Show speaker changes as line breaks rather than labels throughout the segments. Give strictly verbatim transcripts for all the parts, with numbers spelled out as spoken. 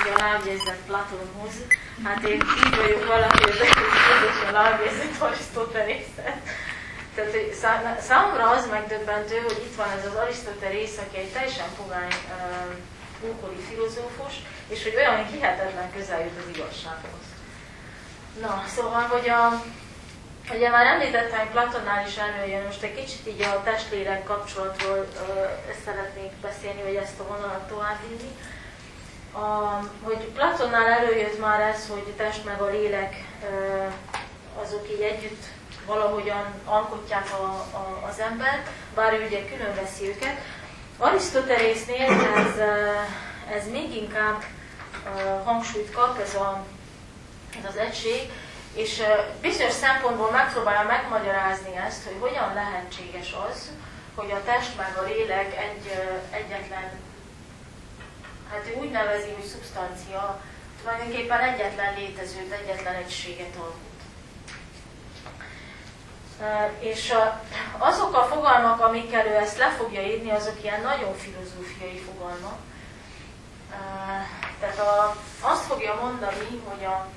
ugye a lábjegyzet Platónhoz. Hát én így vagyok valaki, hogy kérdés a lábjegyzet Arisztotelészet. Tehát hogy számomra az megdöbbentő, hogy itt van ez az Arisztotelész, aki egy teljesen pogány uh, ókori filozófus, és hogy olyan hihetetlen közel jut az igazsághoz. Na, szóval, hogy a, ugye már említettem, hogy Platonnál is előjön, most egy kicsit így a testlélek kapcsolatról uh, szeretnék beszélni, vagy ezt a vonalat továbbvinni. A, hogy Platonnál előjött már ez, hogy a test meg a lélek uh, azok így együtt valahogyan alkotják a, a, az embert, bár ő ugye külön veszi őket. Arisztotelésznél ez, ez még inkább hangsúlyt kap, ez, a, ez az egység, és bizonyos szempontból megpróbálja megmagyarázni ezt, hogy hogyan lehetséges az, hogy a test meg a lélek egy egyetlen, hát ő úgy nevezi, hogy szubsztancia, tulajdonképpen egyetlen létezőt, egyetlen egységet alkot. És azok a fogalmak, amikkel ő ezt le fogja írni, azok ilyen nagyon filozófiai fogalmak. Tehát a, azt fogja mondani, hogy, a,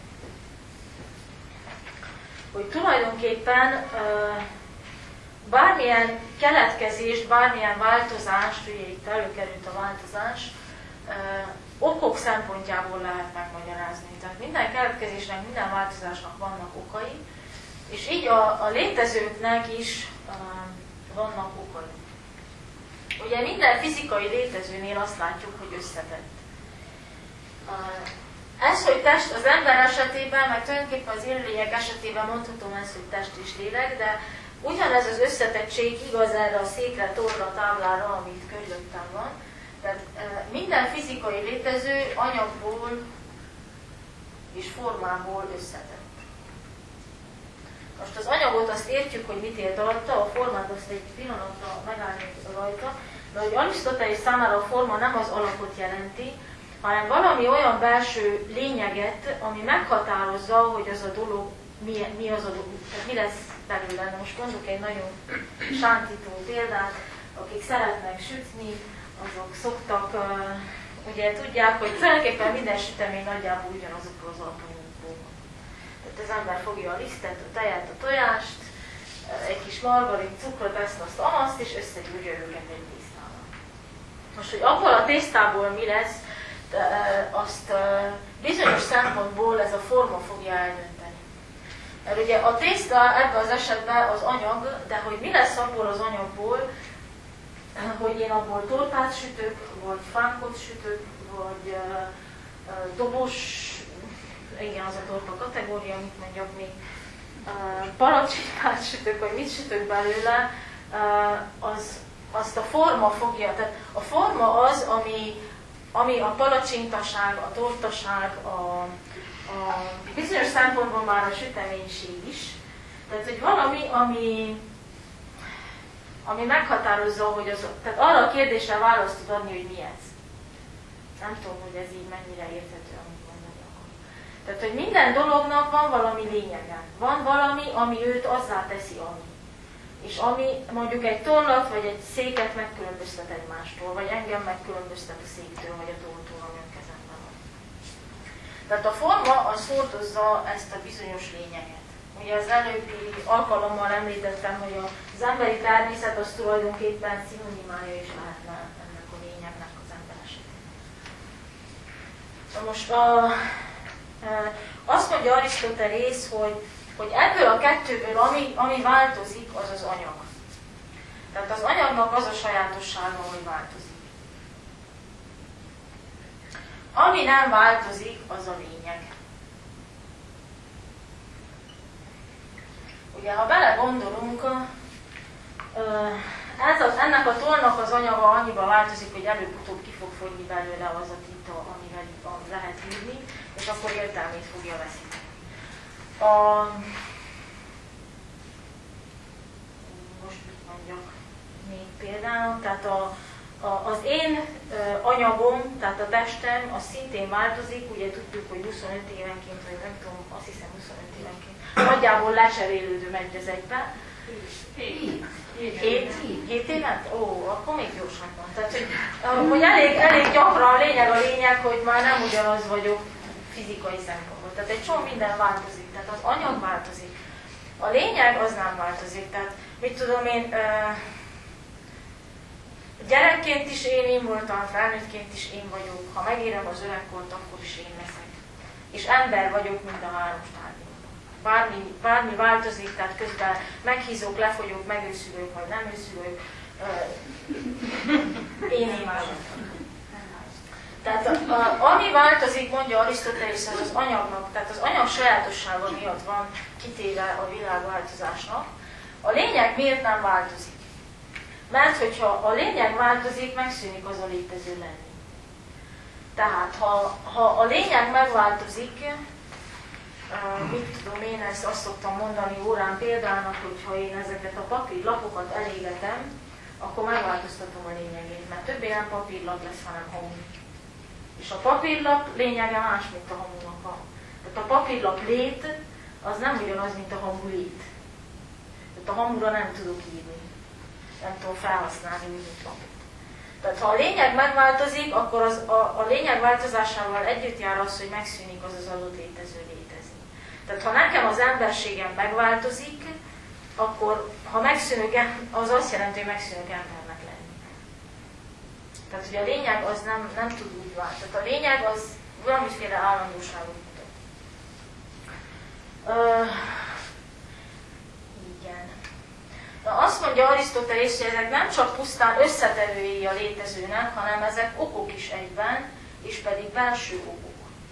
hogy tulajdonképpen bármilyen keletkezést, bármilyen változást, ugye itt előkerült a változás, okok szempontjából lehet megmagyarázni. Tehát minden keletkezésnek, minden változásnak vannak okai, és így a, a létezőknek is uh, vannak okai. Ugye minden fizikai létezőnél azt látjuk, hogy összetett. Uh, ez, hogy test az ember esetében, meg tulajdonképpen az élőlények esetében mondhatom ezt, hogy test és lélek, de ugyanez az összetettség igaz erre a székre, torra, táblára, amit körülöttem van. Tehát uh, minden fizikai létező anyagból és formából összetett. Most az anyagot azt értjük, hogy mit ért alatta, a formát azt egy pillanatra megállni rajta, de hogy Arisztotelész számára a forma nem az alapot jelenti, hanem valami olyan belső lényeget, ami meghatározza, hogy az a dolog, mi, mi az a dolog, tehát mi lesz belőle. Most mondok egy nagyon sántító példát, akik szeretnek sütni, azok szoktak, uh, ugye tudják, hogy tulajdonképpen minden sütemény nagyjából ugyanazokról az alapanyagokból. Az ember fogja a lisztet, a tejet, a tojást, egy kis margarin, cukrot, ezt, azt, amaszt, és összegyúrja őket egy tésztával. Most, hogy abból a tésztából mi lesz, azt bizonyos szempontból ez a forma fogja eldönteni. Mert ugye a tészta ebben az esetben az anyag, de hogy mi lesz abból az anyagból, hogy én abból tortát sütök, vagy fánkot sütök, vagy dobos, igen, az a torta kategória, amit mondjak még, uh, palacsinkát sütök, vagy mit sütök belőle, uh, az, azt a forma fogja, tehát a forma az, ami, ami a palacsintaság, a tortaság, a, a bizonyos szempontból már a süteménység is. Tehát, hogy valami, ami, ami meghatározza, hogy az, tehát arra a kérdésre választ tud adni, hogy mi ez. Nem tudom, hogy ez így mennyire érthető, amit mondani akar. Tehát, hogy minden dolognak van valami lényege. Van valami, ami őt azzá teszi, ami. És ami mondjuk egy tollat vagy egy széket megkülönböztet egymástól, vagy engem megkülönböztet a széktől, vagy a tolltól, ami a kezemben van. Tehát a forma az hordozza ezt a bizonyos lényeget. Ugye az előbbi alkalommal említettem, hogy az emberi természet az tulajdonképpen szinonimája is lehetne ennek a lényegnek az ember esetében. Most a, e, azt mondja Arisztotelész, hogy, hogy ebből a kettőből, ami, ami változik, az az anyag. Tehát az anyagnak az a sajátossága, hogy változik. Ami nem változik, az a lényeg. Ugye, ha belegondolunk, ez az, ennek a tollnak az anyaga annyiban változik, hogy előbb-utóbb ki fog fogyni belőle az a tinta, amivel lehet írni, és akkor értelmét fogja veszíteni. A, most mit mondjak még például, tehát a, Az én anyagom, tehát a testem, az szintén változik, ugye tudjuk, hogy huszonöt évenként, vagy nem tudom, azt hiszem huszonöt évenként, nagyjából lecserélődő megy az egybe. hét évet? Ó, akkor még gyorsan van. Tehát, hogy, hogy elég, elég gyakran a lényeg a lényeg, hogy már nem ugyanaz vagyok fizikai szempontból. Tehát egy csomó minden változik, tehát az anyag változik. A lényeg az nem változik, tehát mit tudom én, gyerekként is én, én voltam, felnőttként is én vagyok, ha megérem az öregkort, akkor is én leszek. És ember vagyok mind a három stádiumban. Bármi, bármi változik, tehát közben meghízok, lefogyok, megőszülök, vagy nem őszülök. Én én vagyok. Tehát a, a, ami változik, mondja Arisztotelész, az az anyagnak, tehát az anyag sajátossága miatt van kitéve a világváltozásnak. A lényeg miért nem változik? Mert hogyha a lényeg változik, megszűnik az a létező lenni. Tehát ha, ha a lényeg megváltozik, mit tudom én, ezt azt szoktam mondani órán példának, hogyha én ezeket a papírlapokat elégetem, akkor megváltoztatom a lényegét, mert többé nem papírlap lesz, hanem hamu. És a papírlap lényege más, mint a hamunak a. Tehát a papírlap lét, az nem ugyanaz, mint a hamu lét. Tehát a hamura nem tudok írni. Nem tudom felhasználni úgy lapot. Tehát ha a lényeg megváltozik, akkor az, a, a lényeg változásával együtt jár az, hogy megszűnik az az adott létező létezni. Tehát ha nekem az emberségem megváltozik, akkor ha megszűnök, az azt jelenti, hogy megszűnök embernek lenni. Tehát hogy a lényeg az nem, nem tud úgy változni. Tehát a lényeg az valamiféle állandóságot mutat. Uh, igen. Na, azt mondja Arisztotelész, hogy ezek nem csak pusztán összetevői a létezőnek, hanem ezek okok is egyben, és pedig belső okok.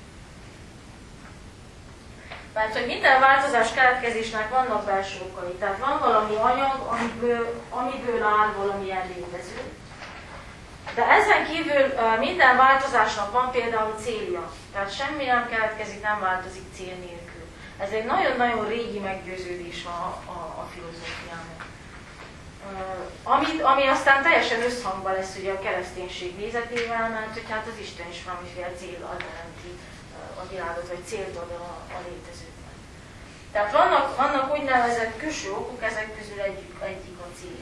Mert hogy minden változás keletkezésnek vannak belső okai. Tehát van valami anyag, amiből, amiből áll valamilyen létező. De ezen kívül minden változásnak van például célja. Tehát semmi nem keletkezik, nem változik cél nélkül. Ez egy nagyon-nagyon régi meggyőződés a, a, a filozófiának. Ami, ami aztán teljesen összhangban lesz ugye a kereszténység nézetével, mert hogy hát az Isten is valamiféle céllal teremti a világot, vagy célt ad a, a létezőknek. Tehát vannak, vannak úgynevezett külső okok, ezek közül egyik, egyik a cél.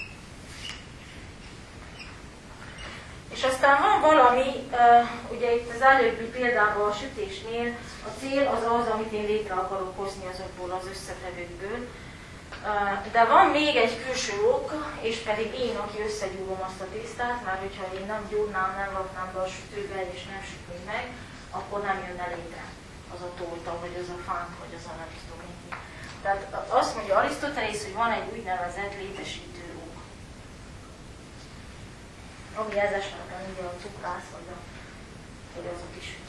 És aztán van valami, ugye itt az előbbi példában a sütésnél, a cél az az, amit én létre akarok hozni azokból az összetevőkből. De van még egy külső ok, és pedig én, aki összegyúrom azt a tésztát, mert hogyha én nem gyúrnám, nem raknám be a sütőbe, és nem sütném meg, akkor nem jönne létre az a torta, vagy az a fánk, vagy az a nem tudom én. Tehát azt mondja Arisztotelész, hogy van egy úgynevezett létesítő ok, ami ez esetben ugye a cukrász, vagy, a, vagy az a kis süt.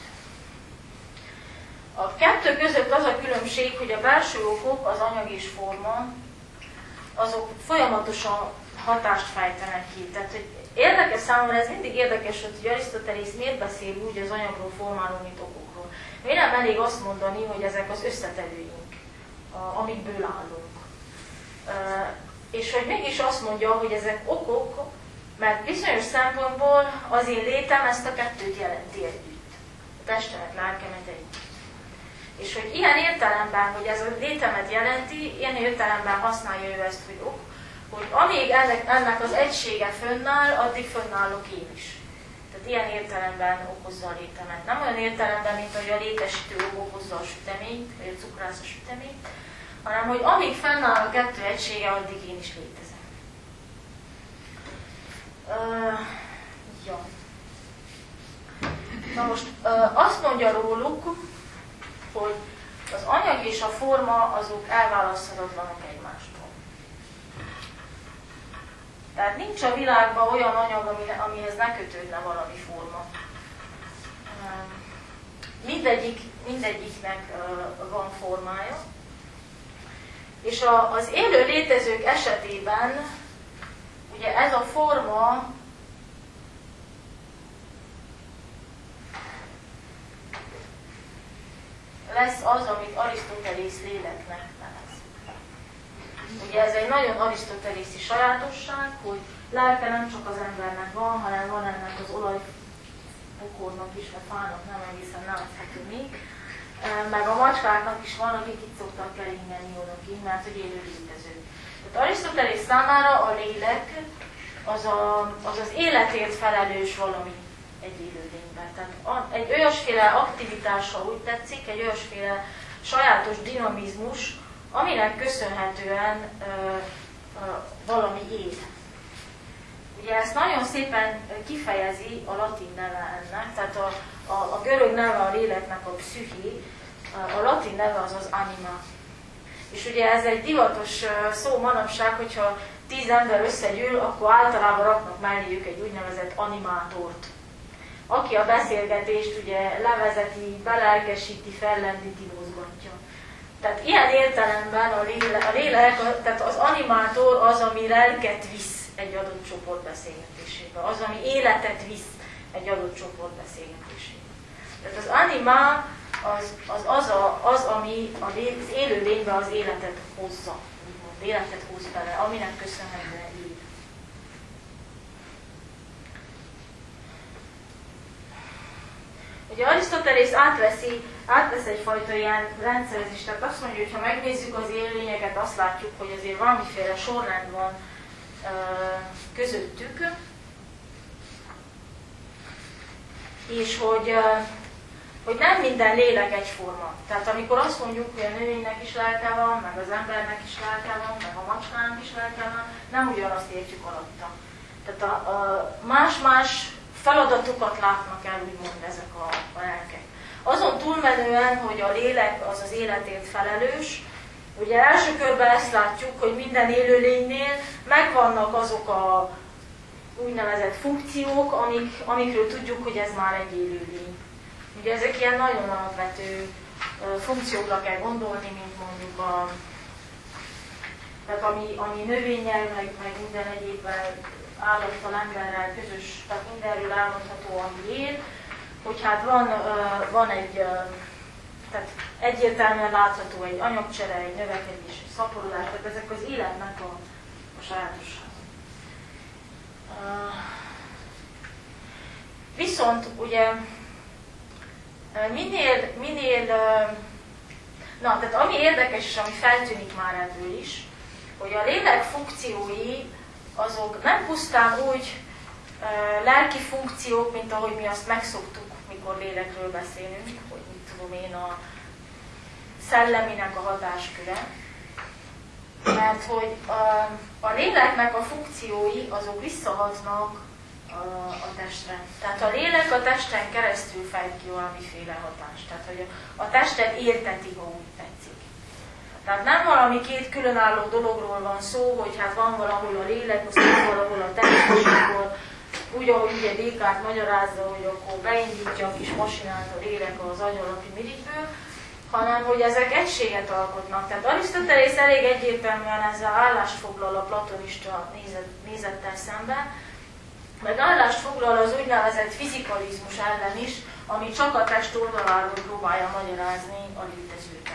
A kettő között az a különbség, hogy a belső okok, az anyag és forma, azok folyamatosan hatást fejtenek ki. Tehát, hogy érdekes számomra, ez mindig érdekes, hogy Arisztotelész miért beszél úgy az anyagról, formáról, mint okokról. Miért nem elég azt mondani, hogy ezek az összetevőink, amikből állunk. És hogy mégis azt mondja, hogy ezek okok, mert bizonyos szempontból az én létem ezt a kettőt jelenti együtt. A testemet, lelkemet együtt. És hogy ilyen értelemben, hogy ez a létemet jelenti, ilyen értelemben használja ő ezt, hogy ok, hogy amíg ennek, ennek az egysége fönnáll, addig fönnállok én is. Tehát ilyen értelemben okozza a létemet. Nem olyan értelemben, mint hogy a létesítő ok okozza a süteményt, vagy a cukrász a süteményt, hanem hogy amíg fennáll a kettő egysége, addig én is létezem. Uh, ja. Na most uh, azt mondja róluk, hogy az anyag és a forma azok elválaszthatatlanok egymástól. Tehát nincs a világban olyan anyag, amihez ne kötődne valami forma. Mindegyik, mindegyiknek van formája. És az élő létezők esetében ugye ez a forma lesz az, amit Arisztotelész léleknek nevez. Ugye ez egy nagyon arisztotelészi sajátosság, hogy lelke nem csak az embernek van, hanem van ennek az olajpokornak is, vagy fának nem egészen nevezhető még, meg a macskáknak is van, akik itt szoktak keringeni odakint, mert hogy élő létező. Tehát Arisztotelész számára a lélek az, a, az az életért felelős valami egy élőlényben. Tehát egy olyasféle aktivitás, ha úgy tetszik, egy olyasféle sajátos dinamizmus, aminek köszönhetően ö, ö, valami él. Ugye ezt nagyon szépen kifejezi a latin neve ennek, tehát a, a, a görög neve a léleknek a psziché, a latin neve az az anima. És ugye ez egy divatos szó manapság, hogyha tíz ember összegyűl, akkor általában raknak melléjük egy úgynevezett animátort, aki a beszélgetést ugye levezeti, belelkesíti, fellendíti, mozgatja. Tehát ilyen értelemben a lélek, a lélek, tehát az animátor az, ami lelket visz egy adott csoport beszélgetésébe, az, ami életet visz egy adott csoport beszélgetésébe. Tehát az anima az az, az, a, az ami az élő lényben az életet hozza, úgymond, életet hoz bele, aminek köszönhetően él. Ugye Arisztotelész átveszi, átvesz egyfajta ilyen rendszerezést, tehát azt mondja, hogy ha megnézzük az élőlényeket, azt látjuk, hogy azért valamiféle sorrend van ö, közöttük, és hogy, ö, hogy nem minden lélek egyforma. Tehát amikor azt mondjuk, hogy a növénynek is lelke van, meg az embernek is lelke van, meg a macskának is lelke van, nem ugyanazt értjük alatta. Tehát a, a más-más feladatokat látnak el, úgymond ezek a, a lelkek. Azon túlmenően, hogy a lélek az az életért felelős, ugye első körben ezt látjuk, hogy minden élőlénynél megvannak azok a úgynevezett funkciók, amik, amikről tudjuk, hogy ez már egy élőlény. Ugye ezek ilyen nagyon alapvető funkciókra kell gondolni, mint mondjuk a, tehát ami, ami növényel, meg, meg minden egyébben állattal, emberrel közös, tehát mindenről elmondható, ami él, hogy hát van, van egy, tehát egyértelműen látható egy anyagcsere, egy növekedés, egy szaporodás, tehát ezek az életnek a, a sajátossága. Viszont ugye minél, minél, na, tehát ami érdekes és ami feltűnik már ebből is, hogy a lélek funkciói azok nem pusztán úgy uh, lelki funkciók, mint ahogy mi azt megszoktuk, mikor lélekről beszélünk, hogy mit tudom én, a szelleminek a hatásköre. Mert hogy a, a léleknek a funkciói azok visszahatnak a, a testre. Tehát a lélek a testen keresztül fejt ki valamiféle hatást. Tehát hogy a, a testet érteti, ha úgy tetszik. Tehát nem valami két különálló dologról van szó, hogy hát van valahol a lélek, aztán valahol a test, és akkor úgy, ahogy ugye Descartes magyarázza, hogy akkor beindítja a kis masinát a lélek az agy alapú mirigyből, hanem hogy ezek egységet alkotnak. Tehát Arisztotelész elég egyértelműen ezzel állást foglal a platonista nézet, nézettel szemben, meg állást foglal az úgynevezett fizikalizmus ellen is, ami csak a test oldaláról próbálja magyarázni a létezőket.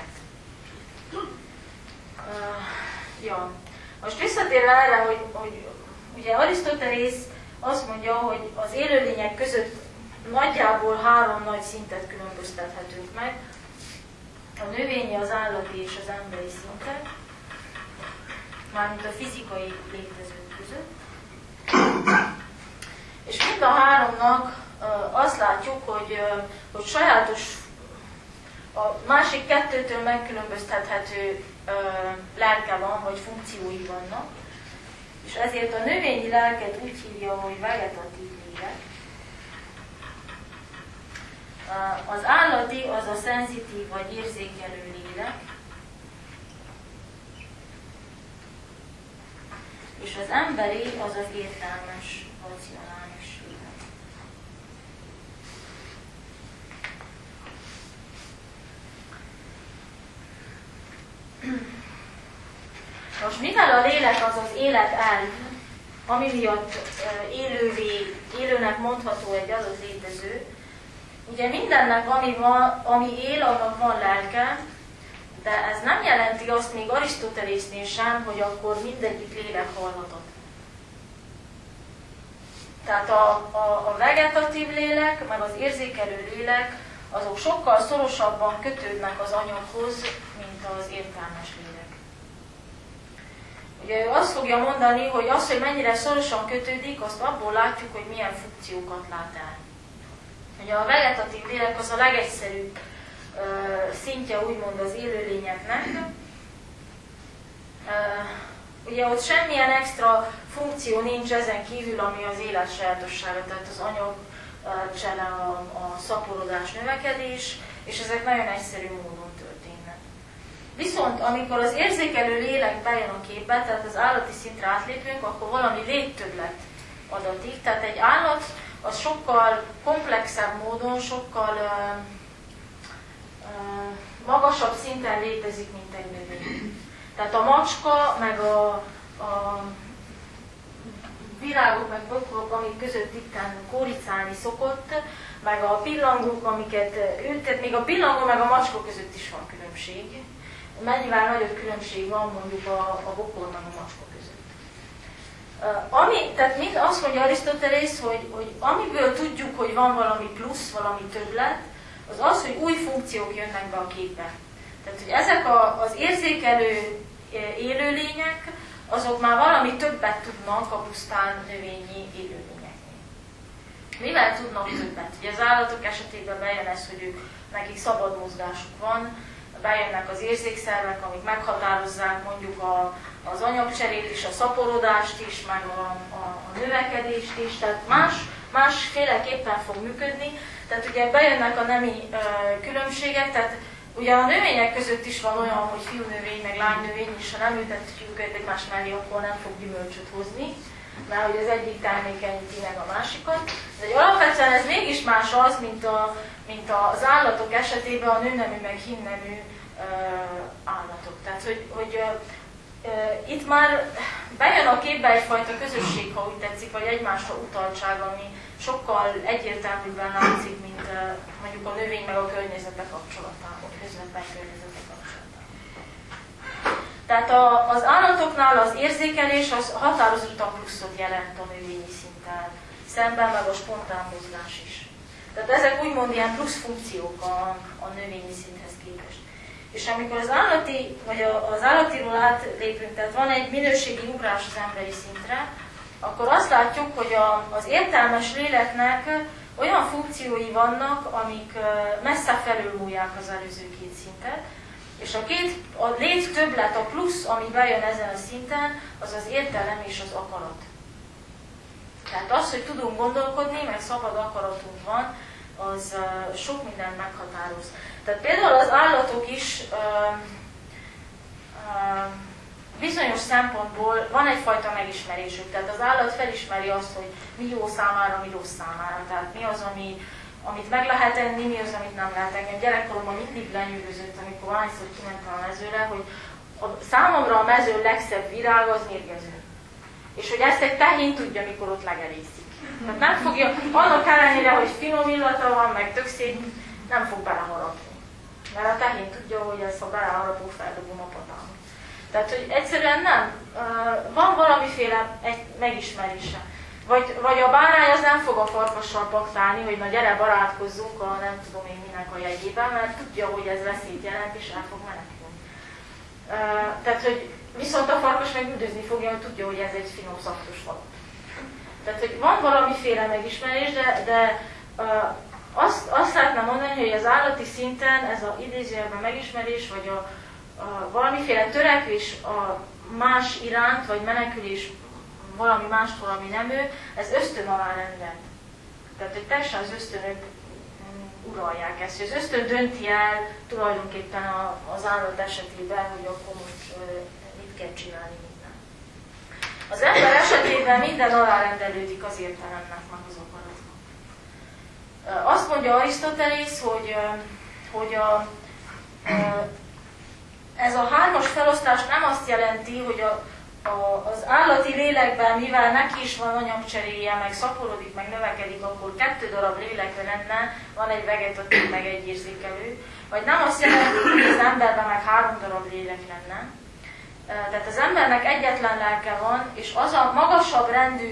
Uh, ja. Most visszatérve erre, hogy, hogy ugye Arisztotelész azt mondja, hogy az élőlények között nagyjából három nagy szintet különböztethetünk meg. A növényi, az állati és az emberi szintet, mármint a fizikai létezők között. És mind a háromnak uh, azt látjuk, hogy, uh, hogy sajátos, a másik kettőtől megkülönböztethető uh, lelke van, vagy funkciói vannak. És ezért a növényi lelket úgy hívja, hogy vegetatív lélek. Az állati az a szenzitív vagy érzékelő lélek, és az emberi az az értelmes, racionális lélek. Most mivel a lélek az az élet elv, ami miatt élővé, élőnek mondható egy adott létező, ugye mindennek, ami, van, ami él, annak van lelke, de ez nem jelenti azt még Arisztotelésznél sem, hogy akkor mindegyik lélek halhatatlan. Tehát a, a, a vegetatív lélek, meg az érzékelő lélek, azok sokkal szorosabban kötődnek az anyaghoz, mint az értelmes lélek. Ugye ő azt fogja mondani, hogy az, hogy mennyire szorosan kötődik, azt abból látjuk, hogy milyen funkciókat lát el. Ugye a vegetatív lélek az a legegyszerűbb uh, szintje úgymond az élőlényeknek. Uh, ugye ott semmilyen extra funkció nincs ezen kívül, ami az élet sajátossága, tehát az anyag uh, csere, a, a szaporodás, növekedés, és ezek nagyon egyszerű módon történnek. Viszont amikor az érzékelő lélek bejön a képbe, tehát az állati szintre átlépünk, akkor valami léttöbblet adatik, tehát egy állat az sokkal komplexebb módon, sokkal uh, uh, magasabb szinten létezik, mint egy növény. Tehát a macska, meg a, a virágok, meg bokrok, amik között itten kóricálni szokott, meg a pillangók, amiket ültet, még a pillangó meg a macska között is van különbség. Mennyivel nagyobb különbség van mondjuk a, a bokor meg a macska között. Uh, ami, tehát mind azt mondja Arisztotelész, hogy, hogy amiből tudjuk, hogy van valami plusz, valami többlet, az az, hogy új funkciók jönnek be a képbe. Tehát, hogy ezek a, az érzékelő élőlények, azok már valami többet tudnak a pusztán növényi élőlényeknél. Mivel tudnak többet? Ugye az állatok esetében bejön ez, hogy ők, nekik szabad mozgásuk van, bejönnek az érzékszervek, amik meghatározzák mondjuk a, az anyagcserét is, a szaporodást is, meg a, a, a növekedést is, tehát más, másféleképpen fog működni. Tehát ugye bejönnek a nemi ö, különbségek, tehát ugye a növények között is van olyan, hogy fiúnövény, meg lánynövény, és ha nem ültetjük őket egymás mellé, akkor nem fog gyümölcsöt hozni, mert hogy az egyik termékenyíti meg a másikat. De alapvetően ez mégis más az, mint, a, mint az állatok esetében a nőnemű meg hímnemű uh, állatok. Tehát, hogy, hogy uh, uh, itt már bejön a képbe egyfajta közösség, ha úgy tetszik, vagy egymásra utaltság, ami sokkal egyértelműbben látszik, mint uh, mondjuk a növény meg a környezete kapcsolatában, közvetlen környezete kapcsolatában. Tehát a, az állatoknál az érzékelés az határozottan pluszot jelent a növényi szinten, szemben meg a spontán mozgás is. Tehát ezek úgymond ilyen plusz funkciók a, a növényi szinthez képest. És amikor az állati, vagy a, az állatiról átlépünk, tehát van egy minőségi ugrás az emberi szintre, akkor azt látjuk, hogy a, az értelmes léleknek olyan funkciói vannak, amik messze felülmúlják az előző két szintet, és a két, a lét többlet, a plusz, ami bejön ezen a szinten, az az értelem és az akarat. Tehát az, hogy tudunk gondolkodni, meg szabad akaratunk van, az sok mindent meghatároz. Tehát például az állatok is uh, uh, bizonyos szempontból van egyfajta megismerésük. Tehát az állat felismeri azt, hogy mi jó számára, mi rossz számára. Tehát mi az, ami, amit meg lehet enni, mi az, amit nem lehet enni. Gyerekkoromban mindig lenyűgözött, amikor valahányszor kimentem a mezőre, hogy a, számomra a mező legszebb virág az mérgező. És hogy ezt egy tehén tudja, mikor ott legelészik. Tehát nem fogja, annak ellenére, hogy finom illata van, meg tök szép, nem fog beleharapni. Mert a tehén tudja, hogy ezt a beleharapó feldobom a patámat. Tehát, hogy egyszerűen nem. Van valamiféle egy megismerése. Vagy, vagy a bárány az nem fog a farkassal paktálni, hogy na gyere, barátkozzunk a nem tudom én minek a jegyében, mert tudja, hogy ez veszélyt jelent, és el fog menekülni. Tehát, hogy viszont a farkas meg üldözni fogja, hogy tudja, hogy ez egy finom szaftos falat. Tehát, hogy van valamiféle megismerés, de, de uh, azt, azt lehetne mondani, hogy az állati szinten ez az idézőjelben megismerés, vagy a, a valamiféle törekvés a más iránt, vagy menekülés valami mástól, ami nem ő, ez ösztön alá rendelt. Tehát, hogy teljesen az ösztönök uralják ezt. Az ösztön dönti el tulajdonképpen a, az állat esetében, hogy akkor most uh, mit kell csinálni, mit nem. Az ember esetében minden alárendelődik az értelemnek, meg az akaratnak. Uh, azt mondja Arisztotelész, hogy, uh, hogy a, uh, ez a hármas felosztás nem azt jelenti, hogy a A, az állati lélekben, mivel neki is van anyagcseréje, meg szaporodik, meg növekedik, akkor kettő darab lélekre lenne, van egy vegetatív, meg egy érzékelő. Vagy nem azt jelenti, hogy az emberben meg három darab lélek lenne. Tehát az embernek egyetlen lelke van, és az a magasabb rendű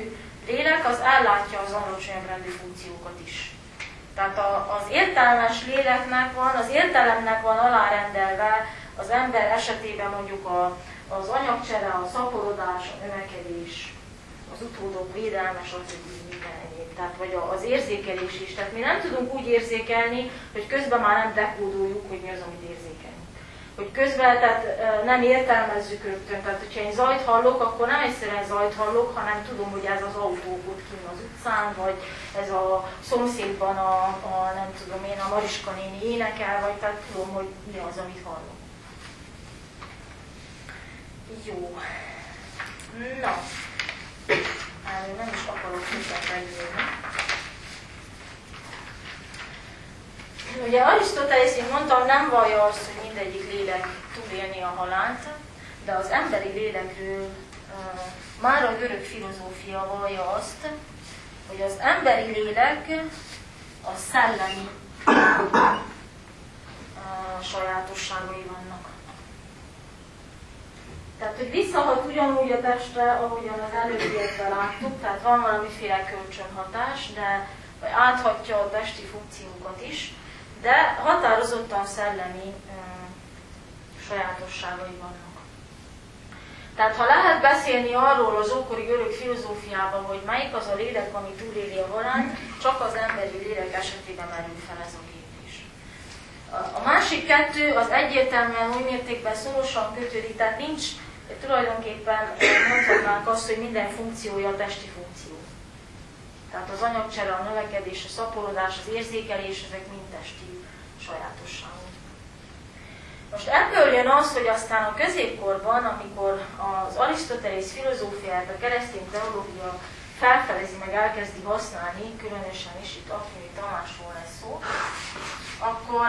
lélek az ellátja az alacsonyabb rendű funkciókat is. Tehát a, az értelmes léleknek van, az értelemnek van alárendelve az ember esetében mondjuk a, az anyagcsere, a szaporodás, a növekedés, az utódok védelme, stb. Minden egyéb. Tehát vagy az érzékelés is. Tehát mi nem tudunk úgy érzékelni, hogy közben már nem dekódoljuk, hogy mi az, amit érzékelünk. Hogy közben tehát nem értelmezzük rögtön. Tehát, hogyha én zajt hallok, akkor nem egyszerűen zajt hallok, hanem tudom, hogy ez az autó ott kint az utcán, vagy ez a szomszédban a, a nem tudom én, a Mariska néni énekel, vagy tehát tudom, hogy mi az, amit hallok. Jó. Na. Erről nem is akarok többet megírni. Ugye Arisztotelész, én mondtam, nem vallja azt, hogy mindegyik lélek tud élni a halált, de az emberi lélekről uh, már a görög filozófia vallja azt, hogy az emberi lélek a szellemi uh, sajátosságai vannak. Tehát, hogy visszahat ugyanúgy a testre, ahogyan az előbbiekben láttuk, tehát van valamiféle kölcsönhatás, de vagy áthatja a testi funkciókat is, de határozottan szellemi ö, sajátosságai vannak. Tehát ha lehet beszélni arról az ókori görög filozófiában, hogy melyik az a lélek, ami túléli a halált, csak az emberi lélek esetében merül fel ez a kérdés. A másik kettő az egyértelműen új mértékben szorosan kötődik, tehát nincs tulajdonképpen mondhatnánk azt, hogy minden funkciója a testi funkció. Tehát az anyagcsere, a növekedés, a szaporodás, az érzékelés, ezek mind testi sajátosságok. Most ebből jön az, hogy aztán a középkorban, amikor az Arisztotelész filozófiát a keresztény teológia felfedezi, meg elkezdi használni, különösen is itt Akvinyi Tamásról lesz szó, akkor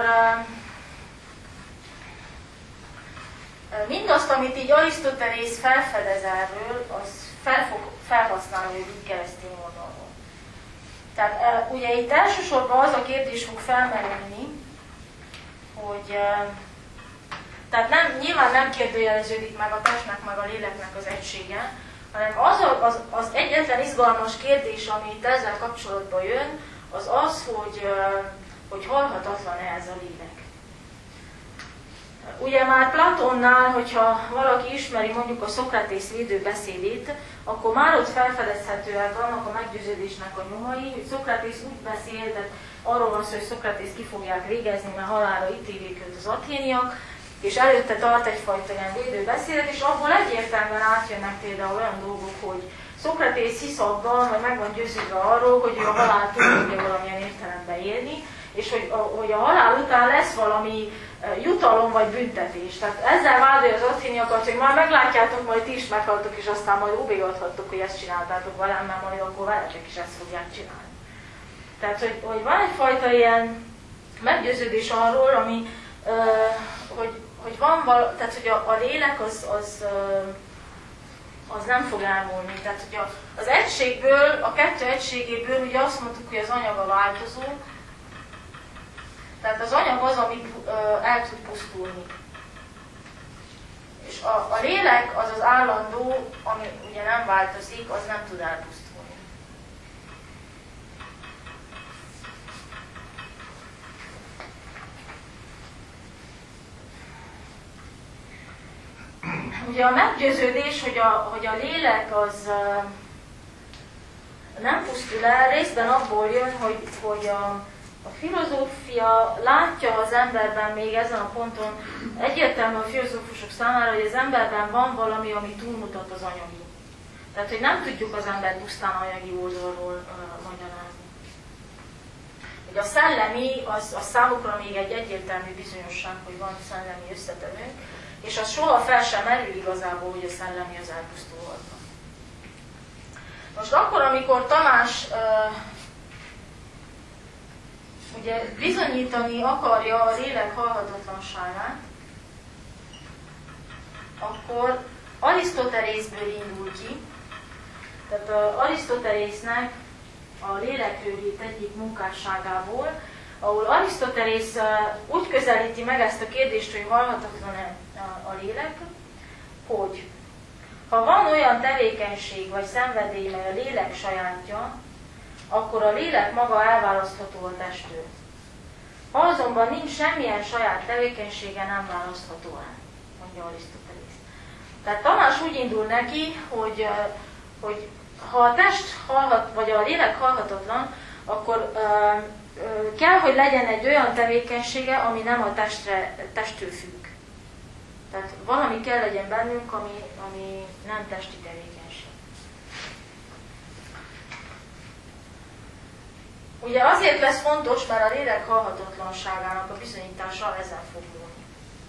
mindazt, amit így Arisztotelész felfedez erről, az fel fog felhasználni így keresztény oldalról. Tehát ugye itt elsősorban az a kérdés fog felmerülni, hogy tehát nem, nyilván nem kérdőjeleződik meg a testnek, meg a léleknek az egysége, hanem az, az, az egyetlen izgalmas kérdés, ami itt ezzel kapcsolatban jön, az az, hogy, hogy halhatatlan-e ez a lélek. Ugye már Platónnál, hogyha valaki ismeri mondjuk a Szokratész védőbeszédét, akkor már ott felfedezhetőek annak a meggyőződésnek a nyomai, hogy Szokratész úgy beszél, tehát arról van szó, hogy Szokratész ki fogják végezni, mert halálra ítélik őt az athéniak, és előtte tart egyfajta ilyen védőbeszédet, és abból egyértelműen átjönnek például olyan dolgok, hogy Szokratész hisz abban, vagy meg van győződve arról, hogy ő a halál tudja valamilyen értelemben élni, és hogy a, hogy a halál után lesz valami jutalom vagy büntetés. Tehát ezzel vádolja az athéniakat, hogy már meglátjátok, majd ti is meghaltok, és aztán majd óvégathattok, hogy ezt csináltátok velem, mert majd akkor veletek is ezt fogják csinálni. Tehát, hogy, hogy van egyfajta ilyen meggyőződés arról, ami, uh, hogy, hogy van val- tehát, hogy a, a lélek az, az, uh, az nem fog elmúlni. Tehát, hogy a, az egységből, a kettő egységéből ugye azt mondtuk, hogy az anyag a változó, tehát az anyag az, ami uh, el tud pusztulni. És a, a lélek az az állandó, ami ugye nem változik, az nem tud elpusztulni. Ugye a meggyőződés, hogy a, hogy a lélek az uh, nem pusztul el, részben abból jön, hogy, hogy a A filozófia látja az emberben még ezen a ponton, egyértelműen a filozófusok számára, hogy az emberben van valami, ami túlmutat az anyagi. Tehát, hogy nem tudjuk az embert pusztán anyagi oldalról uh, magyarázni. Hogy a szellemi, az, az számukra még egy egyértelmű bizonyosság, hogy van szellemi összetevőnk, és az soha fel sem merül igazából, hogy a szellemi az elpusztulhatna. Most akkor, amikor Tamás uh, ugye bizonyítani akarja a lélek halhatatlanságát, akkor Arisztotelészből indul ki. Tehát uh, Arisztotelésznek a lélekről írt egyik munkásságából, ahol Arisztotelész uh, úgy közelíti meg ezt a kérdést, hogy halhatatlan-e a lélek, hogy Ha van olyan tevékenység vagy szenvedély, mely a lélek sajátja, akkor a lélek maga elválasztható a testtől. Ha azonban nincs semmilyen saját tevékenysége, nem választható el, mondja Arisztotelész. Tehát Tamás úgy indul neki, hogy, hogy ha a test halhat, vagy a lélek halhatatlan, akkor uh, uh, kell, hogy legyen egy olyan tevékenysége, ami nem a testre, testtől függ. Tehát valami kell legyen bennünk, ami, ami nem testi tevékenység. Ugye azért lesz fontos, mert a lélek halhatatlanságának a bizonyítása ezen fog múlni.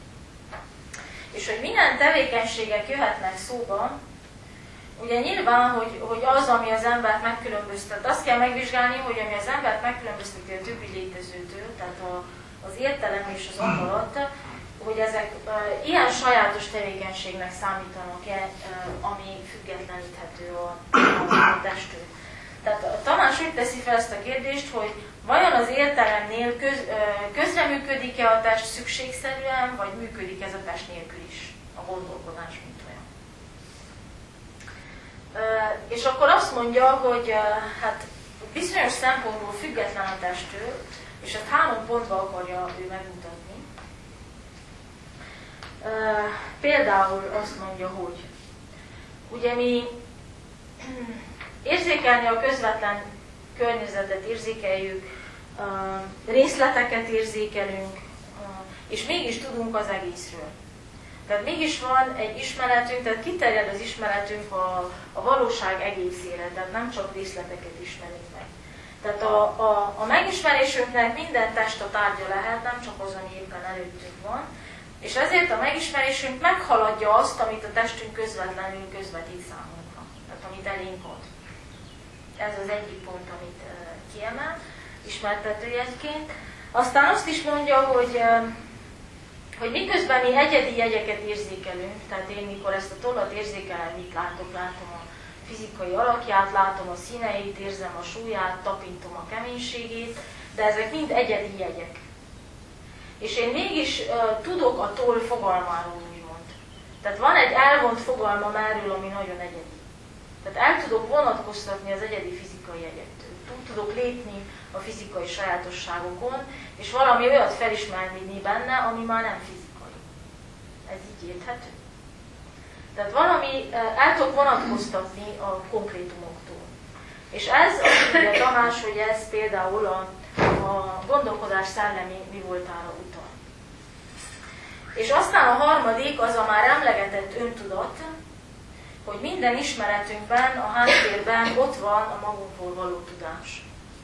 És hogy milyen tevékenységek jöhetnek szóba, ugye nyilván, hogy, hogy az, ami az embert megkülönböztet, azt kell megvizsgálni, hogy ami az embert megkülönbözteti a többi létezőtől, tehát a, az értelem és az akarat, hogy ezek uh, ilyen sajátos tevékenységnek számítanak-e, uh, ami függetleníthető a, a testtől. Tehát a Tamás úgy teszi fel ezt a kérdést, hogy vajon az értelemnél köz, uh, közreműködik-e a test szükségszerűen, vagy működik ez a test nélkül is, a gondolkodás, mint olyan. Uh, és akkor azt mondja, hogy uh, hát bizonyos szempontból független a testtől, és ezt három pontba akarja ő megmutatni. Uh, például azt mondja, hogy ugye mi érzékelni a közvetlen környezetet érzékeljük, uh, részleteket érzékelünk, uh, és mégis tudunk az egészről. Tehát mégis van egy ismeretünk, tehát kiterjed az ismeretünk a, a valóság egészére, tehát nem csak részleteket ismerünk meg. Tehát a, a, a megismerésünknek minden test a tárgya lehet, nem csak az, ami éppen előttünk van, és ezért a megismerésünk meghaladja azt, amit a testünk közvetlenül közvetít számunkra, tehát amit elénk ad. Ez az egyik pont, amit uh, kiemel, ismertetőjegyként. Aztán azt is mondja, hogy, uh, hogy miközben mi egyedi jegyeket érzékelünk, tehát én mikor ezt a tollat érzékelem, mit látok, látom a fizikai alakját, látom a színeit, érzem a súlyát, tapintom a keménységét, de ezek mind egyedi jegyek. És én mégis uh, tudok a toll fogalmáról, úgymond. Tehát van egy elvont fogalmam erről, ami nagyon egyedi. Tehát el tudok vonatkoztatni az egyedi fizikai jegyektől. Túl tudok lépni a fizikai sajátosságokon, és valami olyat felismerni benne, ami már nem fizikai. Ez így érthető? Tehát valami, uh, el tudok vonatkoztatni a konkrétumoktól. És ez, azt mondja Tamás, hogy ez például a a gondolkodás szellemi mi voltára utal. És aztán a harmadik, az a már emlegetett öntudat, hogy minden ismeretünkben, a háttérben ott van a magunkról való tudás.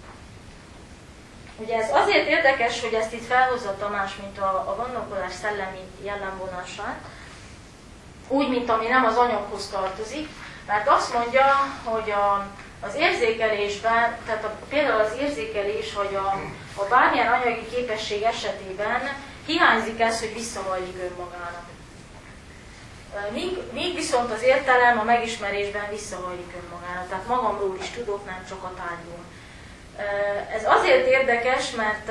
Ugye ez azért érdekes, hogy ezt itt felhozza Tamás, mint a, a gondolkodás szellemi jellemvonását, úgy, mint ami nem az anyaghoz tartozik, mert azt mondja, hogy a Az érzékelésben, tehát a, például az érzékelés, vagy a, a bármilyen anyagi képesség esetében hiányzik ez, hogy visszahajlik önmagának. Míg, míg viszont az értelem a megismerésben visszahajlik önmagának, tehát magamról is tudok, nem csak a tárgyról. Ez azért érdekes, mert,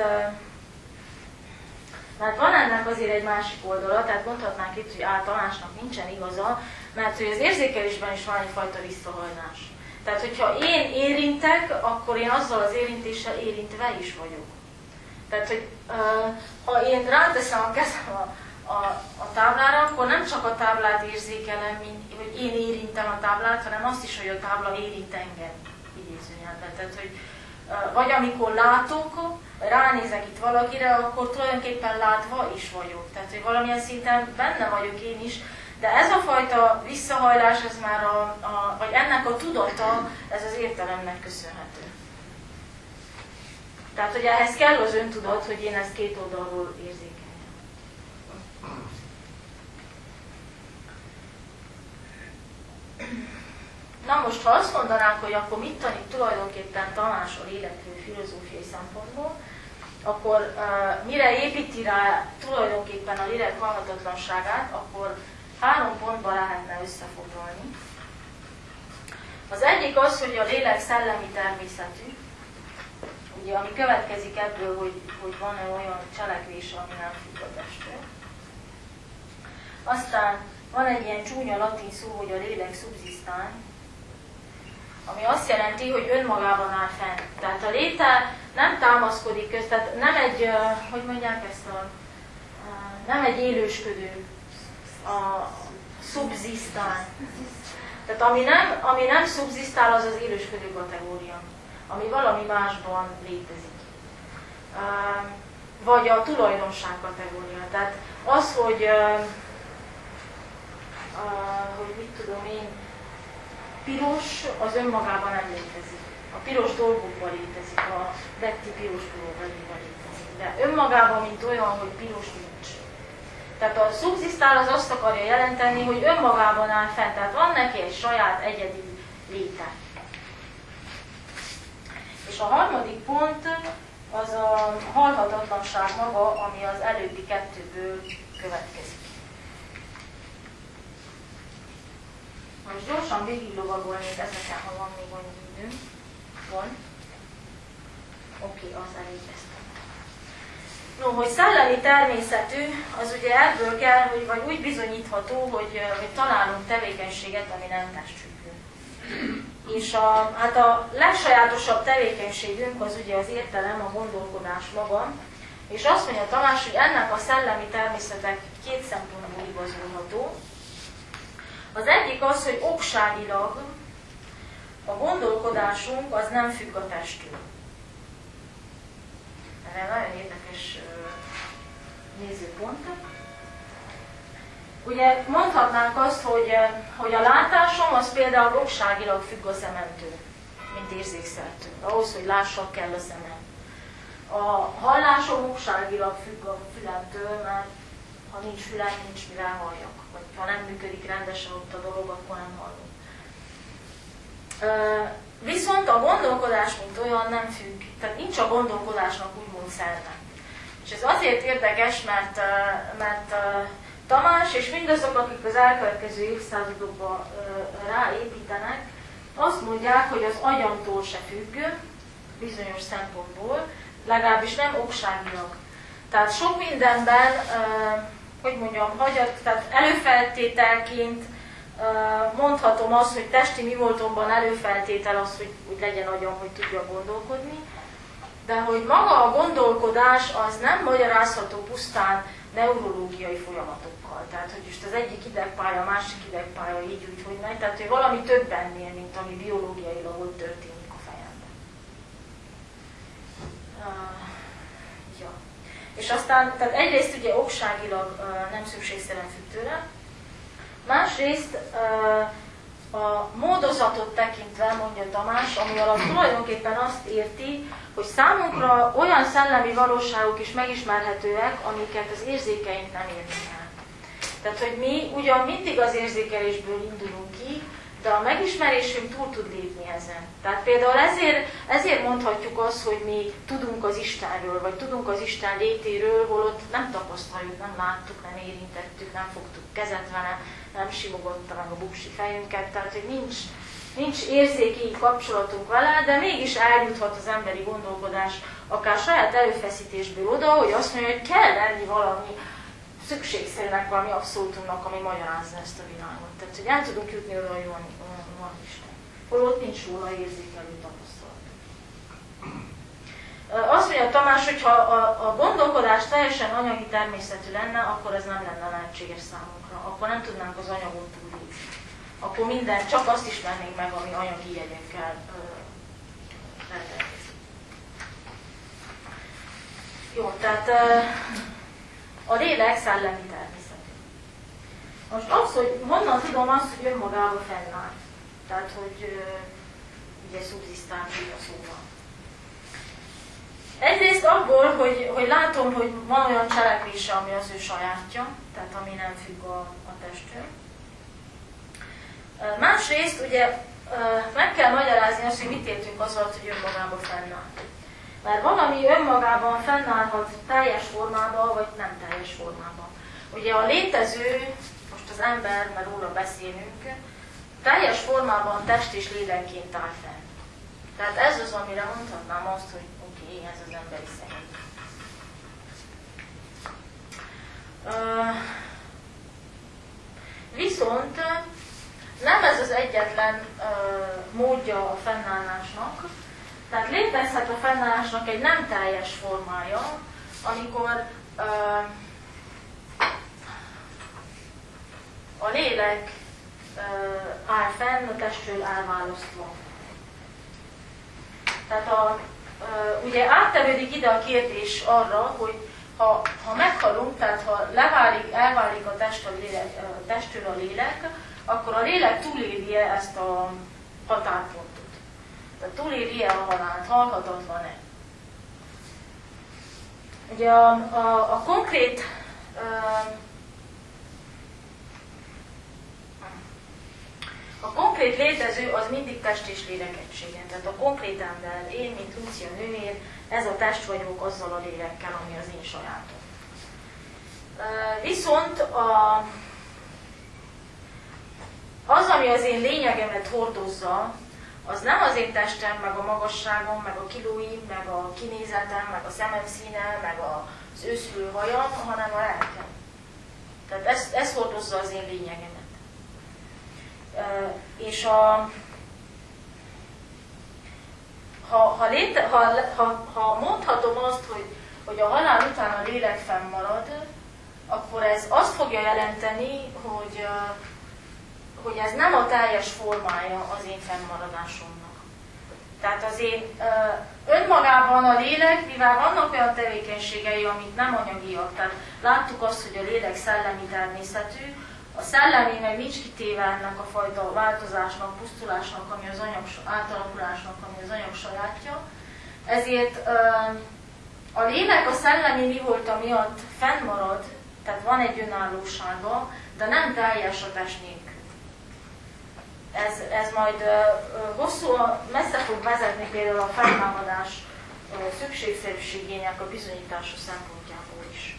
mert van ennek azért egy másik oldala, tehát mondhatnánk itt, hogy á, Tamásnak nincsen igaza, mert hogy az érzékelésben is van egyfajta visszahajlás. Tehát, hogyha én érintek, akkor én azzal az érintéssel érintve is vagyok. Tehát, hogy uh, ha én ráteszem a kezem a, a, a táblára, akkor nem csak a táblát érzékelem, mint, hogy én érintem a táblát, hanem azt is, hogy a tábla érint engem, idézőjelben. Tehát, hogy uh, vagy amikor látok, ránézek itt valakire, akkor tulajdonképpen látva is vagyok. Tehát, hogy valamilyen szinten benne vagyok én is, de ez a fajta visszahajlás, ez már a, a, vagy ennek a tudata, ez az értelemnek köszönhető. Tehát, hogy ehhez kell az öntudat, hogy én ezt két oldalról érzékeljem. Na most, ha azt mondanánk, hogy akkor mit tanít tulajdonképpen Tamás a lélekről filozófiai szempontból, akkor uh, mire építi rá tulajdonképpen a lélek halhatatlanságát, akkor három pontban lehetne összefoglalni. Az egyik az, hogy a lélek szellemi természetű, ugye, ami következik ebből, hogy, hogy van-e olyan cselekvése, ami nem függ a testtől. Aztán van egy ilyen csúnya latin szó, hogy a lélek szubszisztál, ami azt jelenti, hogy önmagában áll fenn. Tehát a léte nem támaszkodik közt, tehát nem egy, hogy mondják ezt a, nem egy élősködő, a szubszisztál. Tehát ami nem, ami nem szubszisztál, az az élősködő kategória, ami valami másban létezik. Vagy a tulajdonság kategória. Tehát az, hogy, hogy mit tudom én, piros, az önmagában nem létezik. A piros dolgokban létezik, a Betty piros dolgokban létezik. De önmagában, mint olyan, hogy piros nincs. Tehát a szubszisztál az azt akarja jelenteni, hogy önmagában áll fent, tehát van neki egy saját egyedi léte. És a harmadik pont az a halhatatlanság maga, ami az előbbi kettőből következik. Most gyorsan végiglovagolnék ezeken, ha van még annyi időm. Van. Oké, okay, az elég ezt. No, hogy szellemi természetű, az ugye ebből kell, hogy vagy úgy bizonyítható, hogy, hogy találunk tevékenységet, ami nem testfüggő. És a, hát a legsajátosabb tevékenységünk az ugye az értelem, a gondolkodás maga, és azt mondja Tamás, hogy ennek a szellemi természetek két szempontból igazolható. Az egyik az, hogy okságilag a gondolkodásunk az nem függ a testtől. Ez nagyon érdekes nézőpont. Ugye mondhatnánk azt, hogy, hogy a látásom az például okságilag függ a szememtől, mint érzékszertől. Ahhoz, hogy lássak, kell a szemem. A hallásom okságilag függ a fülemtől, mert ha nincs fülem, nincs mivel halljak. Vagy ha nem működik rendesen ott a dolog, akkor nem hallom. Viszont a gondolkodás, mint olyan, nem függ. Tehát nincs a gondolkodásnak úgymond szellem. És ez azért érdekes, mert, mert Tamás és mindazok, akik az elkövetkező évszázadokban ráépítenek, azt mondják, hogy az agyamtól se függ, bizonyos szempontból, legalábbis nem okságilag. Tehát sok mindenben, hogy mondjam, hagyat, tehát előfeltételként mondhatom azt, hogy testi mi voltomban előfeltétel az, hogy, hogy legyen agyam, hogy tudja gondolkodni, de hogy maga a gondolkodás az nem magyarázható pusztán neurológiai folyamatokkal. Tehát, hogy most az egyik idegpálya, a másik idegpálya így úgy, hogy megy. Tehát, hogy valami több ennél, mint ami biológiailag ott történik a fejemben. Uh, ja. És aztán, tehát egyrészt ugye okságilag uh, nem szükségszerűen függ tőle, másrészt uh, a módozatot tekintve, mondja Tamás, ami alatt tulajdonképpen azt érti, hogy számunkra olyan szellemi valóságok is megismerhetőek, amiket az érzékeink nem érnek el. Tehát, hogy mi ugyan mindig az érzékelésből indulunk ki, de a megismerésünk túl tud lépni ezen. Tehát például ezért, ezért mondhatjuk azt, hogy mi tudunk az Istenről, vagy tudunk az Isten létéről, holott nem tapasztaljuk, nem láttuk, nem érintettük, nem fogtuk kezet vele, nem simogatta meg a buksi fejünket, tehát hogy nincs, nincs érzéki kapcsolatunk vele, de mégis eljuthat az emberi gondolkodás akár saját előfeszítésből oda, hogy azt mondja, hogy kell lenni valami szükségszerűnek, valami abszolútumnak, ami magyarázza ezt a világot. Tehát, hogy el tudunk jutni oda, hogy van, van Isten. Holott nincs róla érzékelő tapasztalat. Azt mondja Tamás, hogy ha a, a gondolkodás teljesen anyagi természetű lenne, akkor ez nem lenne lehetséges számunkra. Akkor nem tudnánk az anyagot túlélni. Akkor minden, csak azt ismernénk meg, ami anyagi jegyekkel rendelkezik. Jó, tehát a lélek szellemi természetű. Most az, hogy honnan tudom azt, hogy önmagában fennáll. Tehát, hogy ugye szubszisztál a szóval. Egyrészt abból, hogy, hogy látom, hogy van olyan cselekvése, ami az ő sajátja, tehát ami nem függ a, a testtől. Másrészt ugye meg kell magyarázni azt, hogy mit értünk az alatt, hogy önmagában fennáll. Mert valami önmagában fennállhat teljes formában, vagy nem teljes formában. Ugye a létező, most az ember, mert róla beszélünk, teljes formában test és lélekként áll fenn. Tehát ez az, amire mondhatnám azt, hogy oké, okay, ez az emberi személy. Uh, Viszont nem ez az egyetlen módja a fennállásnak, tehát létezhet a fennállásnak egy nem teljes formája, amikor a lélek áll fenn, a testtől elválasztva. Tehát a, ugye áttevődik ide a kérdés arra, hogy ha, ha meghalunk, tehát ha leválik, elválik a, test a, lélek, a testtől a lélek, akkor a lélek túléli-e ezt a határpontot. Tehát túléli-e a halált, halhatatlan-e. Ugye a, a, a konkrét A konkrét létező az mindig test és lélek egysége. Tehát a konkrét ember, én, mint Lúcia nővér, ez a test vagyok azzal a lélekkel, ami az én sajátom. Viszont a, az, ami az én lényegemet hordozza, az nem az én testem, meg a magasságom, meg a kilóim, meg a kinézetem, meg a szemem színe, meg az őszülő hajam, hanem a lelkem. Tehát ez, ez hordozza az én lényegemet. Uh, és a, ha, ha, léte, ha, ha, ha mondhatom azt, hogy, hogy a halál után a lélek fennmarad, akkor ez azt fogja jelenteni, hogy, uh, hogy ez nem a teljes formája az én fennmaradásomnak. Tehát az én uh, önmagában a lélek, mivel vannak olyan tevékenységei, amik nem anyagiak, tehát láttuk azt, hogy a lélek szellemi természetű, a szellemi meg nincs kitéve ennek a fajta változásnak, pusztulásnak, ami az anyag, átalakulásnak, ami az anyag sajátja. Ezért a lélek a szellemi mi volta miatt fennmarad, tehát van egy önállósága, de nem teljes a test nélkül. Ez, ez majd hosszú, messze fog vezetni például a feltámadás szükségszerűségének a bizonyítása szempontjából is.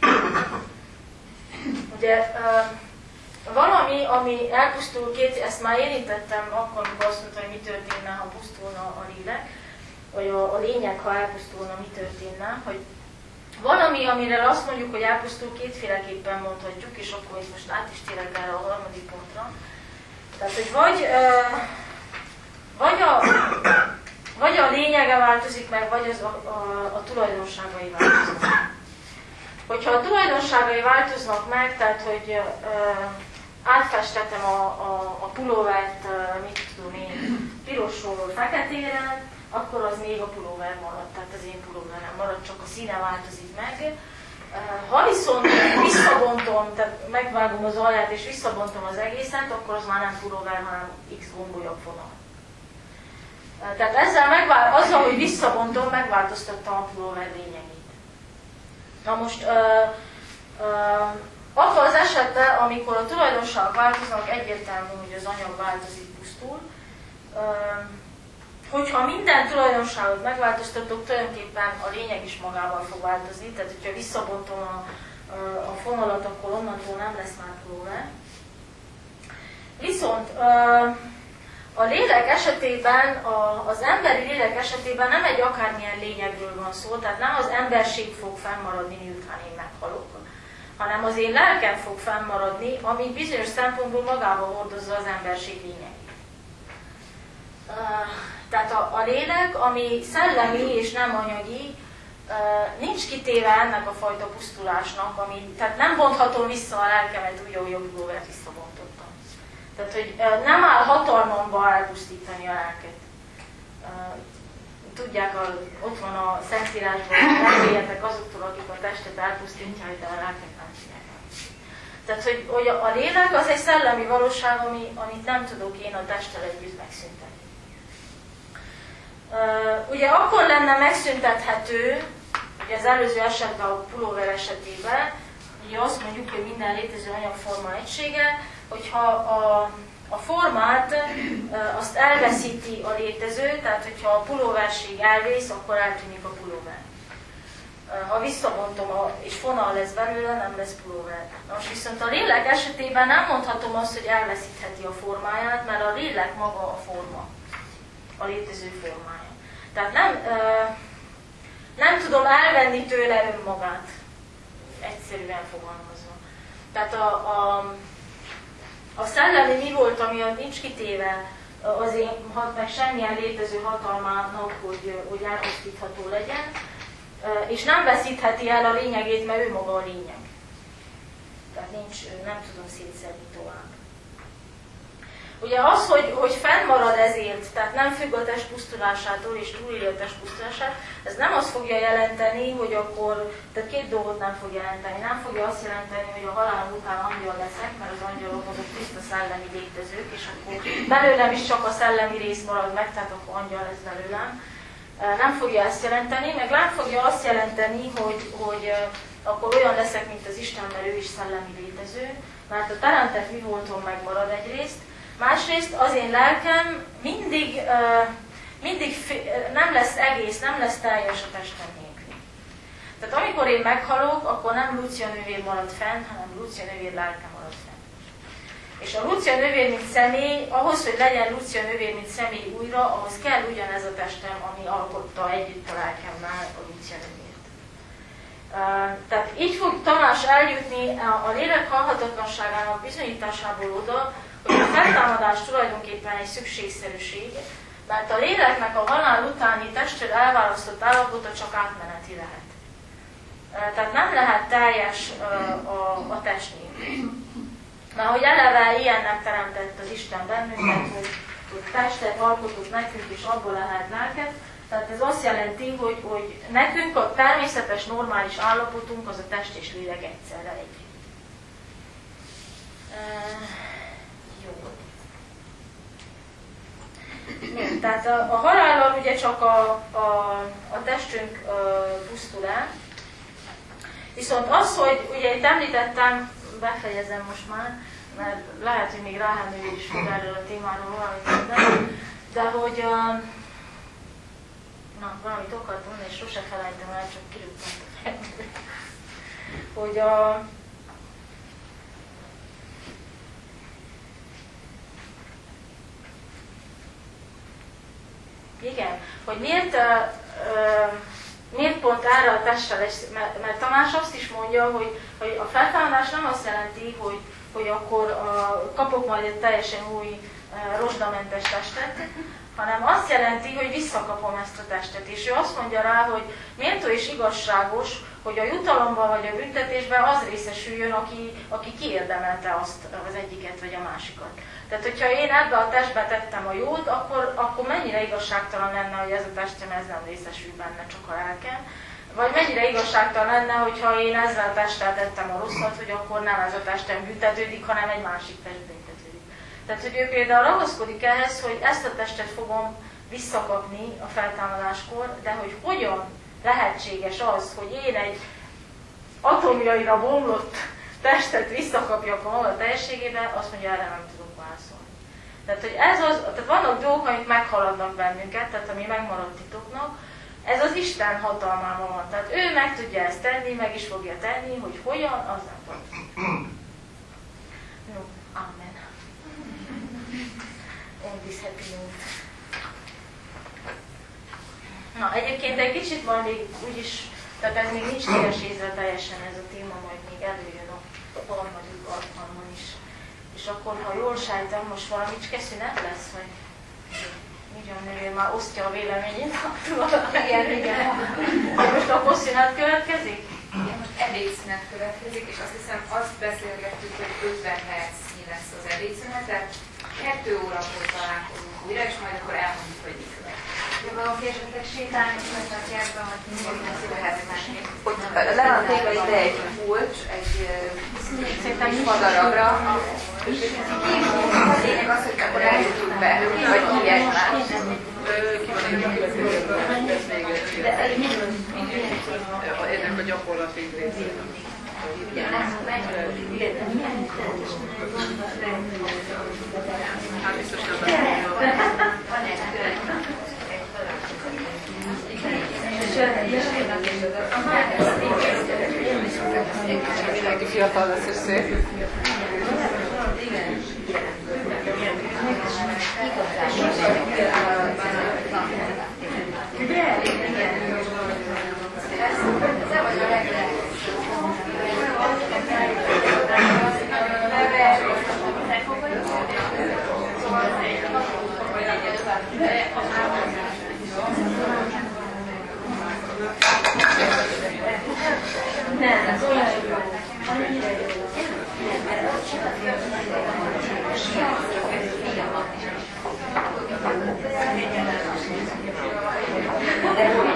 Ugye, valami, ami elpusztul két, ezt már érintettem akkor, amikor azt mondta, hogy mi történne, ha pusztulna a lélek, vagy a, a lényeg, ha elpusztulna, mi történne, hogy valami, amire azt mondjuk, hogy elpusztul, kétféleképpen mondhatjuk, és akkor itt most át is térek erre a harmadik pontra. Tehát, hogy vagy, uh, vagy, a, vagy a lényege változik meg, vagy az a, a, a tulajdonságai változnak meg. Hogyha a tulajdonságai változnak meg, tehát, hogy uh, átfestetem a, a, a pulóvert, uh, mit tudom én, pirosról feketére, akkor az még a pulóver marad, tehát az én pulóverem marad, csak a színe változik meg. Ha viszont visszabontom, tehát megvágom az alját és visszabontom az egészet, akkor az már nem pulóver, hanem X gombolyabb vonal. Tehát ezzel megvál, azzal, hogy visszabontom, megváltoztattam a pulóver lényegét. Na most, uh, uh, abban az esetben, amikor a tulajdonságok változnak, egyértelmű, hogy az anyag változik, pusztul. Uh, Hogyha minden tulajdonságot megváltoztatok, tulajdonképpen a lényeg is magával fog változni, tehát hogyha visszabontom a, a, a fonalat, akkor onnantól nem lesz már pulóver. Viszont a lélek esetében, az emberi lélek esetében nem egy akármilyen lényegről van szó, tehát nem az emberség fog fennmaradni, miután én meghalok, hanem az én lelkem fog fennmaradni, ami bizonyos szempontból magával hordozza az emberség lényegét. Tehát a, a lélek, ami szellemi és nem anyagi, nincs kitéve ennek a fajta pusztulásnak, ami, tehát nem bonthatom vissza a lelkemet úgy, ahogy a pulóvert visszabontottam. Tehát, hogy nem áll hatalmamba elpusztítani a lelket. Tudják, a, ott van a Szentírásban, hogy reméljetek azoktól, akik a testet elpusztítják, de a lelket nem tudják elpusztítani. Tehát, hogy, hogy a lélek az egy szellemi valóság, ami, amit nem tudok én a testtel együtt megszüntetni. Uh, ugye akkor lenne megszüntethető, ugye az előző esetben a pulóver esetében, ugye azt mondjuk, hogy minden létező anyagforma egysége, hogyha a, a formát uh, azt elveszíti a létező, tehát hogyha a pulóverség elvész, akkor eltűnik a pulóver. Uh, ha visszabontom a, és fonal lesz belőle, nem lesz pulóver. Na most viszont a lélek esetében nem mondhatom azt, hogy elveszítheti a formáját, mert a lélek maga a forma, a létező formája. Tehát nem, nem tudom elvenni tőle önmagát, egyszerűen fogalmazva. Tehát a, a, A szellemi mi volt, ami nincs kitéve az én, meg semmilyen létező hatalmának, hogy, hogy elpusztítható legyen, és nem veszítheti el a lényegét, mert ő maga a lényeg. Tehát nincs, nem tudom szétszedni tovább. Ugye az, hogy, hogy fennmarad ezért, tehát nem függ a test pusztulásától és túlélje a test pusztulását, ez nem azt fogja jelenteni, hogy akkor, tehát két dolgot nem fog jelenteni. Nem fogja azt jelenteni, hogy a halál után angyal leszek, mert az angyalok azok tiszta szellemi létezők, és akkor belőlem is csak a szellemi rész marad meg, tehát akkor angyal lesz belőlem. Nem fogja ezt jelenteni, meg nem fogja azt jelenteni, hogy, hogy akkor olyan leszek, mint az Isten, mert ő is szellemi létező, mert a teremtett mi voltom megmarad egyrészt, másrészt az én lelkem mindig, uh, mindig nem lesz egész, nem lesz teljes a testem nélkül. Tehát amikor én meghalok, akkor nem Lucia nővér marad fenn, hanem Lucia nővér lelke marad fenn. És a Lucia nővér, mint személy, ahhoz, hogy legyen Lucia nővér, mint személy újra, ahhoz kell ugyanez a testem, ami alkotta együtt a lelkemmel a Lucia nővért. Uh, tehát így fog Tamás eljutni a, a lélek halhatatlanságának bizonyításából oda, hogy a feltámadás tulajdonképpen egy szükségszerűség, mert a léleknek a halál utáni testtől elválasztott állapota csak átmeneti lehet. Tehát nem lehet teljes a, a test nélkül. Mert hogy eleve ilyennek teremtett az Isten bennünket, hogy, hogy testet alkotott nekünk, és abból lehet lelket. Tehát ez azt jelenti, hogy, hogy nekünk a természetes, normális állapotunk az a test és lélek egyszerre együtt. Jó. Nem, tehát a, a halállal ugye csak a, a, a testünk a, pusztul el. Viszont az, hogy ugye itt említettem, befejezem most már, mert lehet, hogy még Ráhán ő is fog erről a témáról valamit mondani, de hogy a, na, valamit akartam mondani, és sose felejtem el, csak kirúgtam a fejembe. Hogy a igen, hogy miért, uh, uh, miért pont erre a testre lesz, mert, mert Tamás azt is mondja, hogy, hogy a feltámadás nem azt jelenti, hogy, hogy akkor uh, kapok majd egy teljesen új uh, rozsdamentes testet, hanem azt jelenti, hogy visszakapom ezt a testet. És ő azt mondja rá, hogy méltó és igazságos, hogy a jutalomban vagy a büntetésben az részesüljön, aki, aki kiérdemelte azt az egyiket vagy a másikat. Tehát, hogyha én ebbe a testbe tettem a jót, akkor, akkor mennyire igazságtalan lenne, hogy ez a testem ez nem részesül benne, csak a lelkem. Vagy mennyire igazságtalan lenne, hogyha én ezzel a testtel tettem a rosszat, hogy akkor nem ez a testem büntetődik, hanem egy másik test büntetődik. Tehát, hogy ő például ragaszkodik ehhez, hogy ezt a testet fogom visszakapni a feltámadáskor, de hogy hogyan lehetséges az, hogy én egy atomjaira bomlott testet visszakapjak a maga teljességében, azt mondja, erre nem tudok válaszolni. Tehát, hogy ez az, tehát vannak dolgok, amik meghaladnak bennünket, tehát ami megmaradt titoknak, ez az Isten hatalmában van. Tehát ő meg tudja ezt tenni, meg is fogja tenni, hogy hogyan, az nem tudom. No, amen. On this happy note. Na, egyébként egy kicsit majd még úgyis, tehát ez még nincs teljesítve teljesen ez a téma, majd még előjön a harmadik alkalommal is. És akkor, ha jól sejtem, most valami szünet lesz, vagy Miriam nővér már osztja a véleményét, igen, igen. Most akkor szünet következik?
Igen, most ebédszünet következik, és azt hiszem azt beszélgettük, hogy ötven percnyi lesz az ebédszünet, tehát kettő órakor találkozunk újra, és majd akkor elmondjuk, hogy mi következik.
De valaki esetleg sétálni szeretne a kertben, vagy mindenki lehet menni.
Le van téve ide egy kulcs, egy kis madaragra, a lényeg az, hogy akkor eljutunk be, vagy ki egymás.
Ennek a gyakorlati része. Hát biztos nem mindenki fiatal lesz és szép.
Igen. De